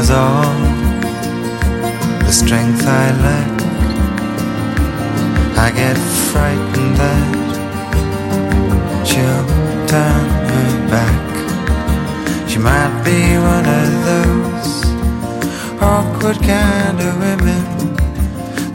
has all the strength I lack. I get frightened that she'll turn her back. She might be one of those awkward kind of women